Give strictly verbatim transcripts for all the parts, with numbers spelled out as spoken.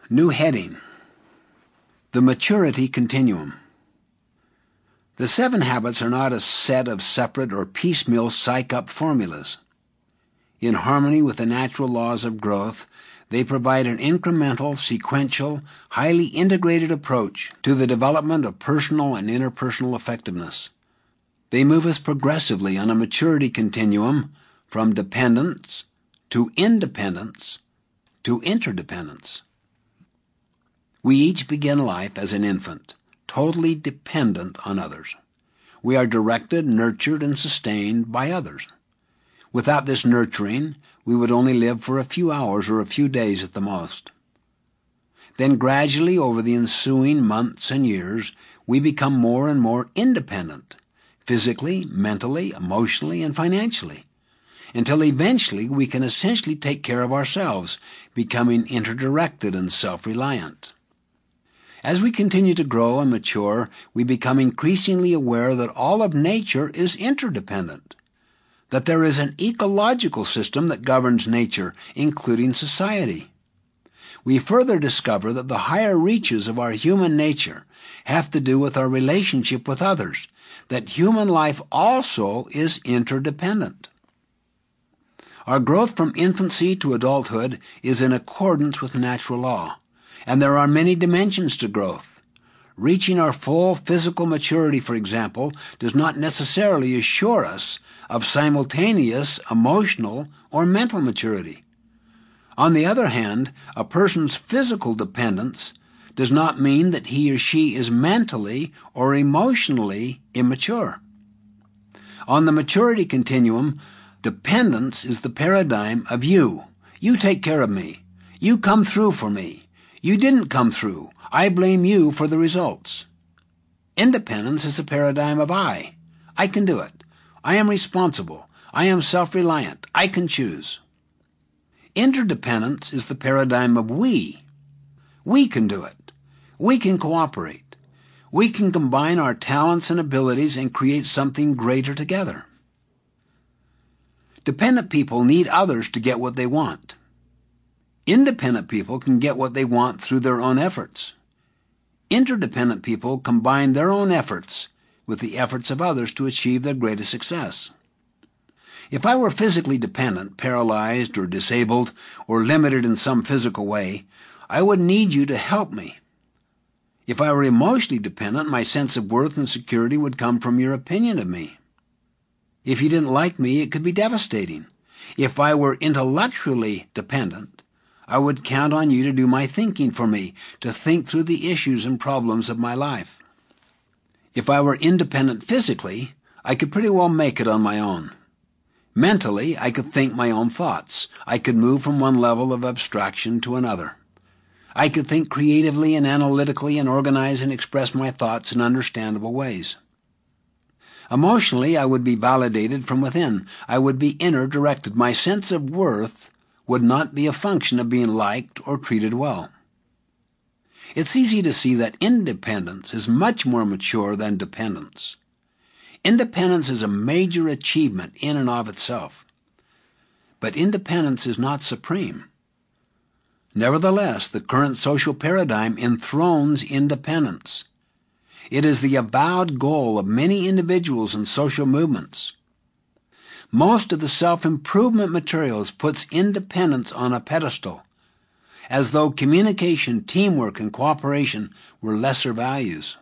New heading: The Maturity Continuum. The seven habits are not a set of separate or piecemeal psych-up formulas. In harmony with the natural laws of growth, they provide an incremental, sequential, highly integrated approach to the development of personal and interpersonal effectiveness. They move us progressively on a maturity continuum from dependence to independence to interdependence. We each begin life as an infant, totally dependent on others. We are directed, nurtured, and sustained by others. Without this nurturing, we would only live for a few hours or a few days at the most. Then gradually, over the ensuing months and years, we become more and more independent, physically, mentally, emotionally, and financially, until eventually we can essentially take care of ourselves, becoming interdirected and self-reliant. As we continue to grow and mature, we become increasingly aware that all of nature is interdependent, that there is an ecological system that governs nature, including society. We further discover that the higher reaches of our human nature have to do with our relationship with others, that human life also is interdependent. Our growth from infancy to adulthood is in accordance with natural law, and there are many dimensions to growth. Reaching our full physical maturity, for example, does not necessarily assure us of simultaneous emotional or mental maturity. On the other hand, a person's physical dependence does not mean that he or she is mentally or emotionally immature. On the maturity continuum, dependence is the paradigm of you. You take care of me. You come through for me. You didn't come through. I blame you for the results. Independence is the paradigm of I. I can do it. I am responsible. I am self-reliant. I can choose. Interdependence is the paradigm of we. We can do it. We can cooperate. We can combine our talents and abilities and create something greater together. Dependent people need others to get what they want. Independent people can get what they want through their own efforts. Interdependent people combine their own efforts with the efforts of others to achieve their greatest success. If I were physically dependent, paralyzed or disabled, or limited in some physical way, I would need you to help me. If I were emotionally dependent, my sense of worth and security would come from your opinion of me. If you didn't like me, it could be devastating. If I were intellectually dependent, I would count on you to do my thinking for me, to think through the issues and problems of my life. If I were independent physically, I could pretty well make it on my own. Mentally, I could think my own thoughts. I could move from one level of abstraction to another. I could think creatively and analytically and organize and express my thoughts in understandable ways. Emotionally, I would be validated from within. I would be inner-directed. My sense of worth would not be a function of being liked or treated well. It's easy to see that independence is much more mature than dependence. Independence is a major achievement in and of itself. But independence is not supreme. Nevertheless, the current social paradigm enthrones independence. It is the avowed goal of many individuals and social movements. Most of the self-improvement materials puts independence on a pedestal, as though communication, teamwork, and cooperation were lesser values.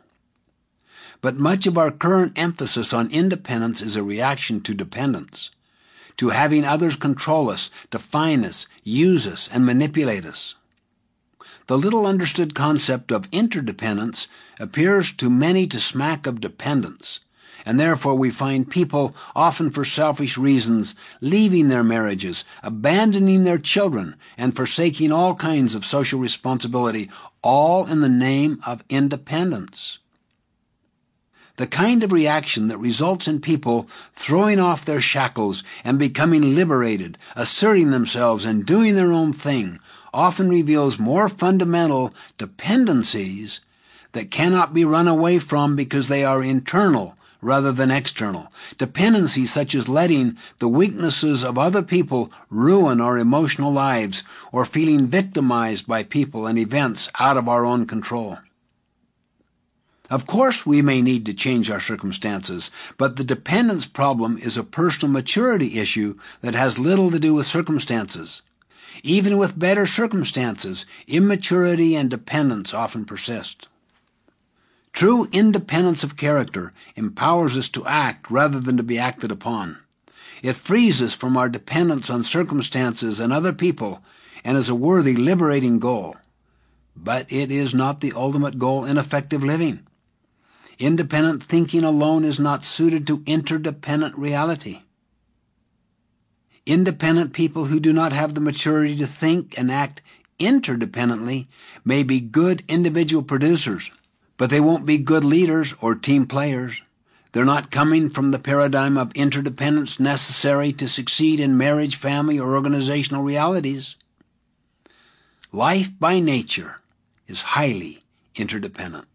But much of our current emphasis on independence is a reaction to dependence, to having others control us, define us, use us, and manipulate us. The little understood concept of interdependence appears to many to smack of dependence, and therefore we find people, often for selfish reasons, leaving their marriages, abandoning their children, and forsaking all kinds of social responsibility, all in the name of independence. The kind of reaction that results in people throwing off their shackles and becoming liberated, asserting themselves and doing their own thing, often reveals more fundamental dependencies that cannot be run away from because they are internal rather than external. Dependency such as letting the weaknesses of other people ruin our emotional lives, or feeling victimized by people and events out of our own control. Of course, we may need to change our circumstances, but the dependence problem is a personal maturity issue that has little to do with circumstances. Even with better circumstances, immaturity and dependence often persist. True independence of character empowers us to act rather than to be acted upon. It frees us from our dependence on circumstances and other people and is a worthy, liberating goal. But it is not the ultimate goal in effective living. Independent thinking alone is not suited to interdependent reality. Independent people who do not have the maturity to think and act interdependently may be good individual producers, but they won't be good leaders or team players. They're not coming from the paradigm of interdependence necessary to succeed in marriage, family, or organizational realities. Life by nature is highly interdependent.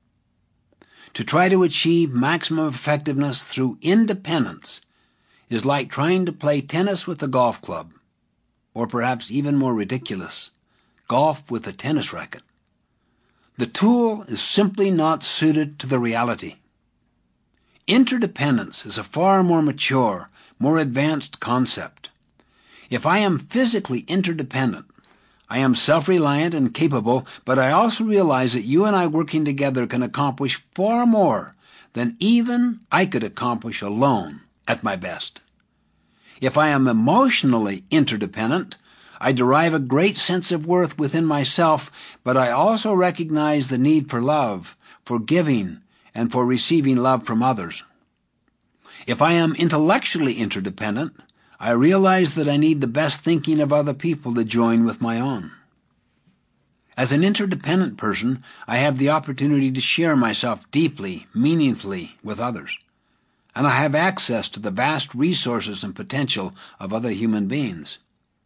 To try to achieve maximum effectiveness through independence is like trying to play tennis with a golf club, or perhaps even more ridiculous, golf with a tennis racket. The tool is simply not suited to the reality. Interdependence is a far more mature, more advanced concept. If I am physically interdependent, I am self-reliant and capable, but I also realize that you and I working together can accomplish far more than even I could accomplish alone at my best. If I am emotionally interdependent, I derive a great sense of worth within myself, but I also recognize the need for love, for giving, and for receiving love from others. If I am intellectually interdependent, I realize that I need the best thinking of other people to join with my own. As an interdependent person, I have the opportunity to share myself deeply, meaningfully with others, and I have access to the vast resources and potential of other human beings.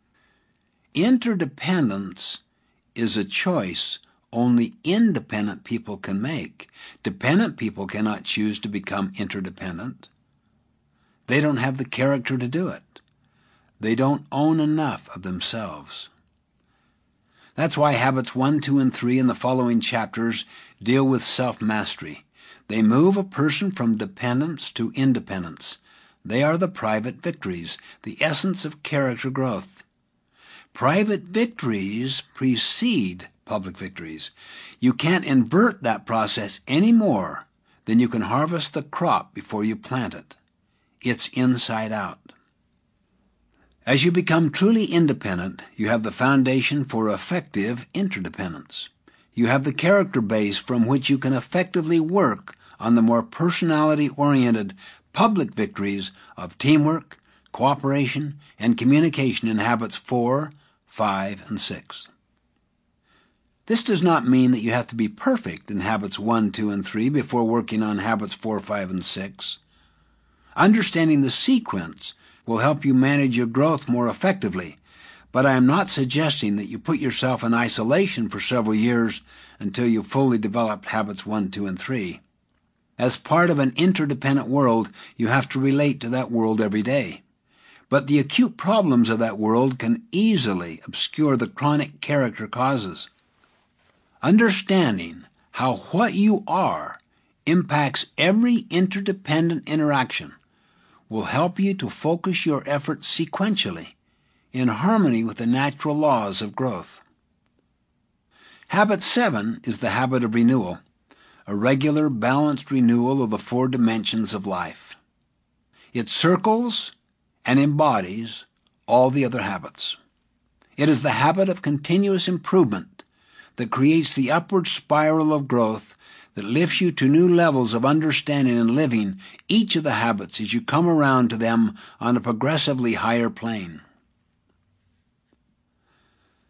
Interdependence is a choice only independent people can make. Dependent people cannot choose to become interdependent. They don't have the character to do it. They don't own enough of themselves. That's why habits one, two, and three in the following chapters deal with self-mastery. They move a person from dependence to independence. They are the private victories, the essence of character growth. Private victories precede public victories. You can't invert that process any more than you can harvest the crop before you plant it. It's inside out. As you become truly independent, you have the foundation for effective interdependence. You have the character base from which you can effectively work on the more personality-oriented public victories of teamwork, cooperation, and communication in habits four, five, and six. This does not mean that you have to be perfect in habits one, two, and three before working on habits four, five, and six. Understanding the sequence will help you manage your growth more effectively, but I am not suggesting that you put yourself in isolation for several years until you've fully developed habits one, two, and three. As part of an interdependent world, you have to relate to that world every day. But the acute problems of that world can easily obscure the chronic character causes. Understanding how what you are impacts every interdependent interaction will help you to focus your efforts sequentially in harmony with the natural laws of growth. Habit seven is the habit of renewal, a regular, balanced renewal of the four dimensions of life. It circles and embodies all the other habits. It is the habit of continuous improvement that creates the upward spiral of growth that lifts you to new levels of understanding and living each of the habits as you come around to them on a progressively higher plane.